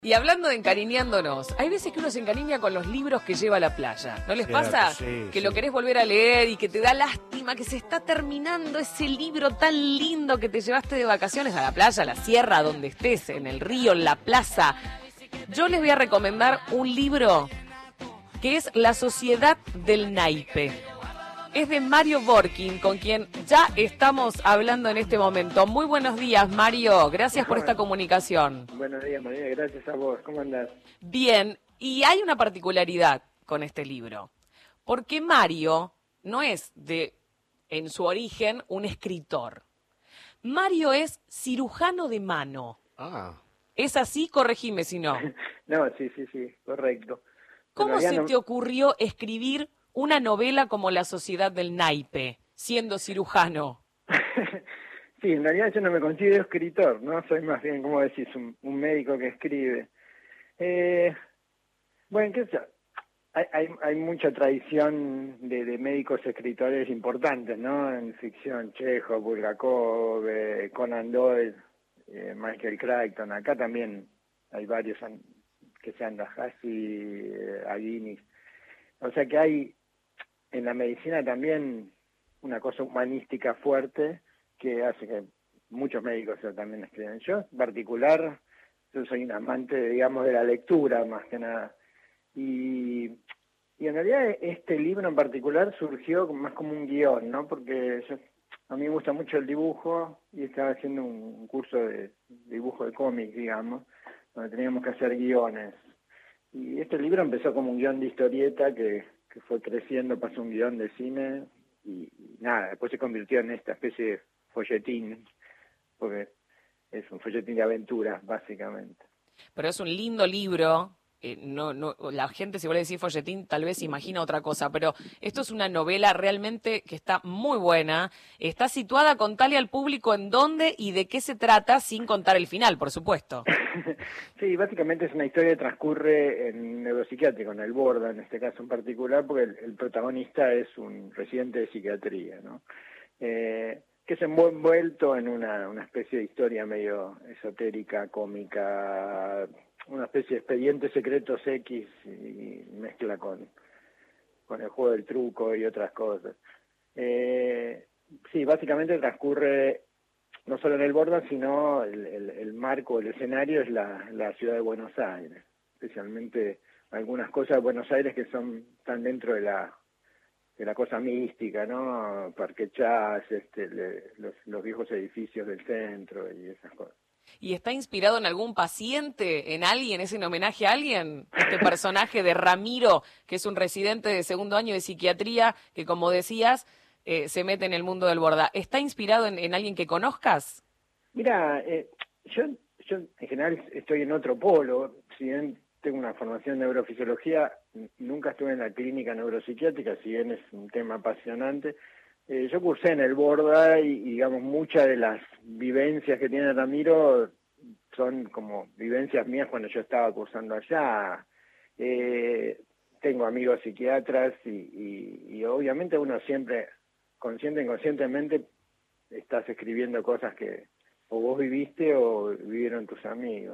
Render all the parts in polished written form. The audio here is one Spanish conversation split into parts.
Y hablando de encariñándonos, hay veces que uno se encariña con los libros que lleva a la playa. ¿No les pasa? Sí, Que sí. lo querés volver a leer y que te da lástima que se está terminando ese libro tan lindo que te llevaste de vacaciones a la playa, a la sierra, donde estés, en el río, en la plaza. Yo les voy a recomendar un libro que es La Sociedad del Naipe. Es de Mario Borkin, con quien ya estamos hablando en este momento. Muy buenos días, Mario. Gracias por esta comunicación. Buenos días, María. Gracias a vos. ¿Cómo andás? Bien, y hay una particularidad con este libro, porque Mario no es en su origen, un escritor. Mario es cirujano de mano. Ah, ¿Es así? Corregime si no. No, sí, correcto. ¿Cómo En realidad se no- te ocurrió escribir una novela como La Sociedad del Naipe, siendo cirujano? Sí, en realidad yo no me considero escritor, ¿no? Soy más bien, como decís, un médico que escribe. Bueno, qué sé yo. Hay mucha tradición de médicos escritores importantes, ¿no? En ficción, Chekhov, Bulgakov, Conan Doyle, Michael Crichton. Acá también hay varios que sean Dajasi, Aguinis. O sea que hay en la medicina también una cosa humanística fuerte que hace que muchos médicos también escriben. Yo, en particular, yo soy un amante, digamos, de la lectura, más que nada. Y en realidad este libro en particular surgió más como un guión, ¿no? Porque a mí me gusta mucho el dibujo y estaba haciendo un curso de dibujo de cómic, digamos, donde teníamos que hacer guiones. Y este libro empezó como un guión de historieta que fue creciendo, pasó un guión de cine y nada, después se convirtió en esta especie de folletín, porque es un folletín de aventuras, básicamente. Pero es un lindo libro. La gente, si vuelve a decir folletín, tal vez imagina otra cosa, pero esto es una novela realmente que está muy buena. Está situada, contale al público en dónde y de qué se trata, sin contar el final, por supuesto. Sí, básicamente es una historia que transcurre en un neuropsiquiátrico, en el Borda, en este caso en particular, porque el protagonista es un residente de psiquiatría, ¿no? Que se ha envuelto en una especie de historia medio esotérica, cómica, una especie de expedientes secretos X y mezcla con el juego del truco y otras cosas. Sí, básicamente transcurre no solo en el Borda, sino el marco, el escenario es la ciudad de Buenos Aires, especialmente algunas cosas de Buenos Aires que están dentro de la cosa mística, ¿no? Parque Chas, los viejos edificios del centro y esas cosas. ¿Y está inspirado en algún paciente, en alguien? ¿Es en homenaje a alguien? Este personaje de Ramiro, que es un residente de segundo año de psiquiatría, que como decías, se mete en el mundo del Borda. ¿Está inspirado en alguien que conozcas? Mira, yo en general estoy en otro polo, si bien tengo una formación en neurofisiología, nunca estuve en la clínica neuropsiquiátrica, si bien es un tema apasionante. Yo cursé en el Borda y digamos, muchas de las vivencias que tiene Ramiro son como vivencias mías cuando yo estaba cursando allá. Tengo amigos psiquiatras y obviamente uno siempre, consciente e inconscientemente, estás escribiendo cosas que o vos viviste o vivieron tus amigos.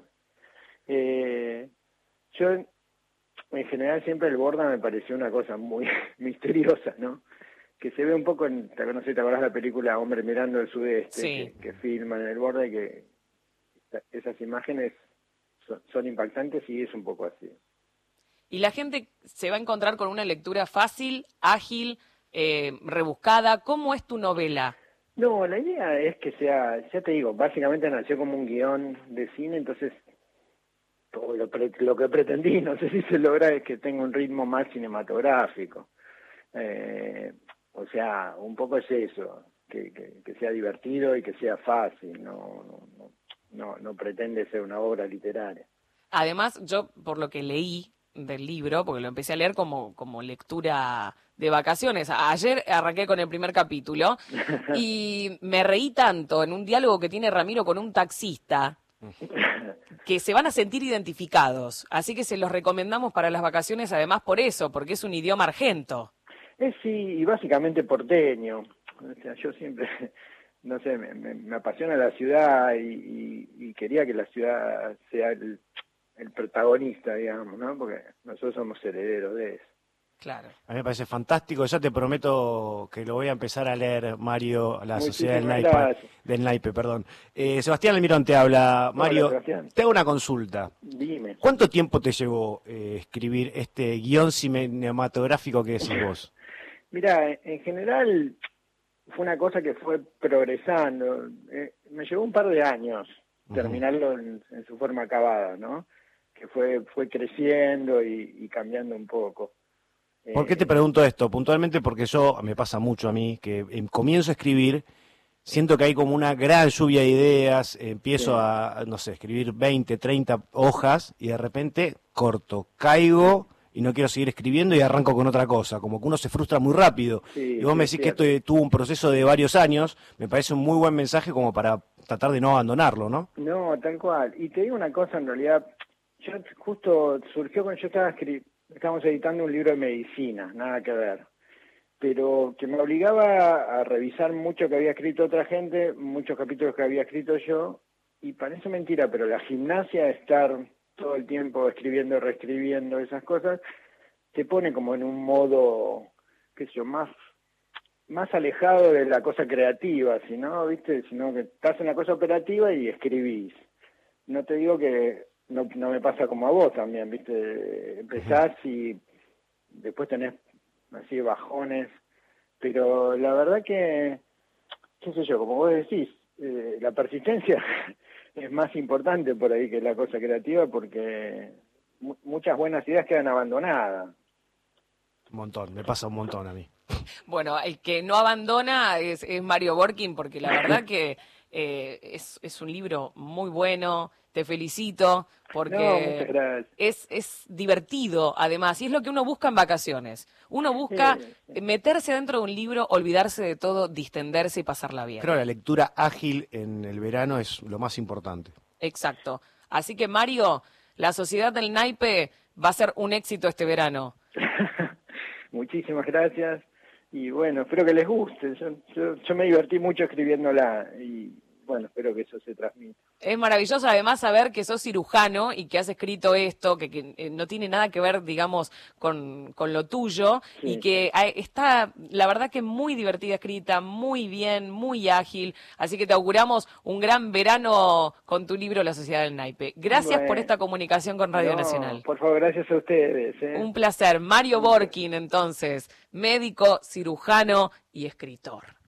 Yo, en general, siempre el Borda me pareció una cosa muy misteriosa, ¿no? Que se ve un poco no sé, ¿te acordás la película Hombre mirando el sudeste? Sí. Que filman en el Borda y que esas imágenes son impactantes y es un poco así. Y la gente se va a encontrar con una lectura fácil, ágil, rebuscada. ¿Cómo es tu novela? No, la idea es que sea, ya te digo, básicamente nació como un guión de cine, entonces todo lo que pretendí, no sé si se logra, es que tenga un ritmo más cinematográfico. O sea, un poco es eso, que sea divertido y que sea fácil, no pretende ser una obra literaria. Además, yo, por lo que leí del libro, porque lo empecé a leer como lectura de vacaciones, ayer arranqué con el primer capítulo y me reí tanto en un diálogo que tiene Ramiro con un taxista que se van a sentir identificados. Así que se los recomendamos para las vacaciones, además por eso, porque es un idioma argento. Sí, y básicamente porteño. O sea, yo siempre, no sé, me apasiona la ciudad y quería que la ciudad sea el protagonista, digamos, ¿no? Porque nosotros somos herederos de eso. Claro. A mí me parece fantástico. Ya te prometo que lo voy a empezar a leer, Mario, La Sociedad Muchísimas del Naipe, perdón. Sebastián Almirón te habla. Mario, Hola, te hago una consulta. Dime. ¿Cuánto tiempo te llevó escribir este guión cinematográfico que decís vos? Mira, en general fue una cosa que fue progresando. Me llevó un par de años terminarlo en su forma acabada, ¿no? Que fue creciendo y cambiando un poco. ¿Por qué te pregunto esto? Puntualmente porque me pasa mucho a mí, que comienzo a escribir, siento que hay como una gran lluvia de ideas, empiezo a, no sé, escribir 20, 30 hojas y de repente corto, caigo y no quiero seguir escribiendo y arranco con otra cosa, como que uno se frustra muy rápido. Sí, y vos me decís que esto tuvo un proceso de varios años, me parece un muy buen mensaje como para tratar de no abandonarlo, ¿no? No, tal cual. Y te digo una cosa, en realidad, yo justo surgió cuando yo estábamos editando un libro de medicina, nada que ver, pero que me obligaba a revisar mucho que había escrito otra gente, muchos capítulos que había escrito yo, y parece mentira, pero la gimnasia de estar todo el tiempo escribiendo, reescribiendo esas cosas, te pone como en un modo, qué sé yo, más alejado de la cosa creativa, sino que estás en la cosa operativa y escribís. No te digo que no me pasa como a vos también, ¿viste? Empezás y después tenés así bajones, pero la verdad que, qué sé yo, como vos decís, la persistencia es más importante por ahí que la cosa creativa, porque muchas buenas ideas quedan abandonadas. Un montón, me pasa un montón a mí. Bueno, el que no abandona es Mario Borkin, porque la verdad que es un libro muy bueno. Te felicito porque es divertido, además, y es lo que uno busca en vacaciones. Uno busca meterse dentro de un libro, olvidarse de todo, distenderse y pasarla bien. Creo que la lectura ágil en el verano es lo más importante. Exacto. Así que, Mario, La Sociedad del Naipe va a ser un éxito este verano. Muchísimas gracias. Y bueno, espero que les guste. Yo me divertí mucho escribiéndola y bueno, espero que eso se transmita. Es maravilloso además saber que sos cirujano y que has escrito esto, que no tiene nada que ver, digamos, con lo tuyo, y que está, la verdad que muy divertida escrita, muy bien, muy ágil, así que te auguramos un gran verano con tu libro La Sociedad del Naipe. Gracias por esta comunicación con Radio Nacional. Por favor, gracias a ustedes. Un placer. Mario Borkin, entonces, médico, cirujano y escritor.